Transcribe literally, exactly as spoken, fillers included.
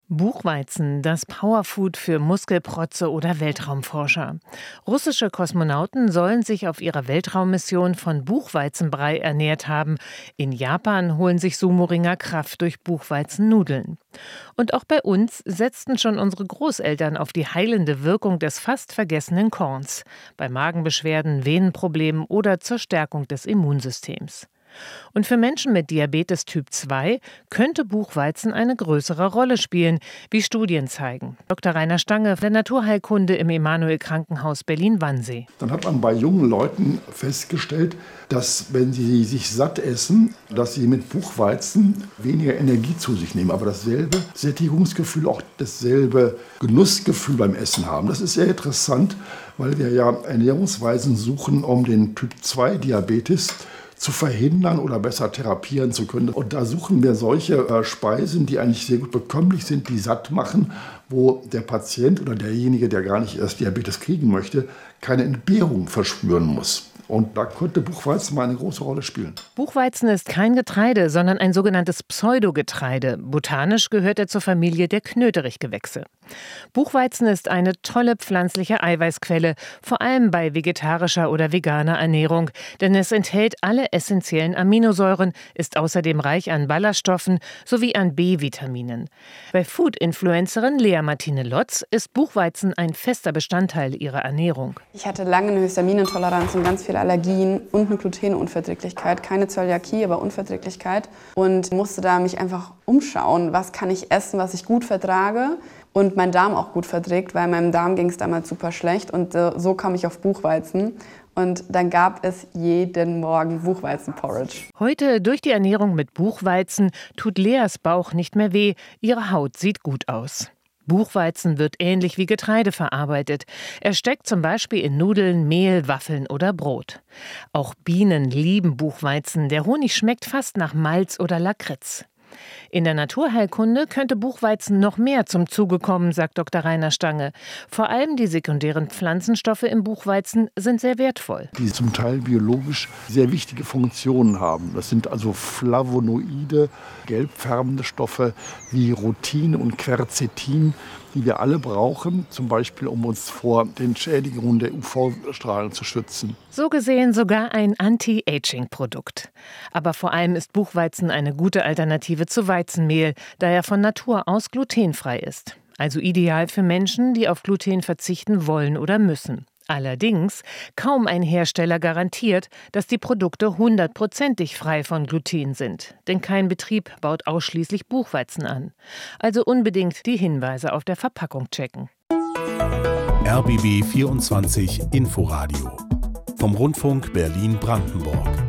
Buchweizen, das Powerfood für Muskelprotze oder Weltraumforscher. Russische Kosmonauten sollen sich auf ihrer Weltraummission von Buchweizenbrei ernährt haben. In Japan holen sich Sumo-Ringer Kraft durch Buchweizennudeln. Und auch bei uns setzten schon unsere Großeltern auf die heilende Wirkung des fast vergessenen Korns. Bei Magenbeschwerden, Venenproblemen oder zur Stärkung des Immunsystems. Und für Menschen mit Diabetes Typ zwei könnte Buchweizen eine größere Rolle spielen, wie Studien zeigen. Doktor Rainer Stange der Naturheilkunde im Emanuel-Krankenhaus Berlin-Wannsee. Dann hat man bei jungen Leuten festgestellt, dass wenn sie sich satt essen, dass sie mit Buchweizen weniger Energie zu sich nehmen, aber dasselbe Sättigungsgefühl, auch dasselbe Genussgefühl beim Essen haben. Das ist sehr interessant, weil wir ja Ernährungsweisen suchen, um den Typ zwei Diabetes zu verhindern oder besser therapieren zu können. Und da suchen wir solche äh, Speisen, die eigentlich sehr gut bekömmlich sind, die satt machen, wo der Patient oder derjenige, der gar nicht erst Diabetes kriegen möchte, keine Entbehrung verspüren muss. Und da könnte Buchweizen mal eine große Rolle spielen. Buchweizen ist kein Getreide, sondern ein sogenanntes Pseudogetreide. Botanisch gehört er zur Familie der Knöterichgewächse. Buchweizen ist eine tolle pflanzliche Eiweißquelle, vor allem bei vegetarischer oder veganer Ernährung, denn es enthält alle essentiellen Aminosäuren, ist außerdem reich an Ballaststoffen sowie an B-Vitaminen. Bei Food-Influencerin Lea Martine Lotz ist Buchweizen ein fester Bestandteil ihrer Ernährung. Ich hatte lange eine Histaminintoleranz und ganz viele Allergien und eine Glutenunverträglichkeit, keine Zöliakie, aber Unverträglichkeit, und musste da mich einfach umschauen, was kann ich essen, was ich gut vertrage und mein Darm auch gut verträgt, weil meinem Darm ging es damals super schlecht, und äh, so kam ich auf Buchweizen. Und dann gab es jeden Morgen Buchweizenporridge. Heute, durch die Ernährung mit Buchweizen, tut Leas Bauch nicht mehr weh, ihre Haut sieht gut aus. Buchweizen wird ähnlich wie Getreide verarbeitet. Er steckt zum Beispiel in Nudeln, Mehl, Waffeln oder Brot. Auch Bienen lieben Buchweizen. Der Honig schmeckt fast nach Malz oder Lakritz. In der Naturheilkunde könnte Buchweizen noch mehr zum Zuge kommen, sagt Doktor Rainer Stange. Vor allem die sekundären Pflanzenstoffe im Buchweizen sind sehr wertvoll. Die zum Teil biologisch sehr wichtige Funktionen haben. Das sind also Flavonoide, gelbfärbende Stoffe wie Rutin und Quercetin, die wir alle brauchen, zum Beispiel um uns vor den Schädigungen der U V-Strahlen zu schützen. So gesehen sogar ein Anti-Aging-Produkt. Aber vor allem ist Buchweizen eine gute Alternative zu Weizenmehl, da er von Natur aus glutenfrei ist. Also ideal für Menschen, die auf Gluten verzichten wollen oder müssen. Allerdings, kaum ein Hersteller garantiert, dass die Produkte hundertprozentig frei von Gluten sind. Denn kein Betrieb baut ausschließlich Buchweizen an. Also unbedingt die Hinweise auf der Verpackung checken. R B B vierundzwanzig Inforadio vom Rundfunk Berlin-Brandenburg.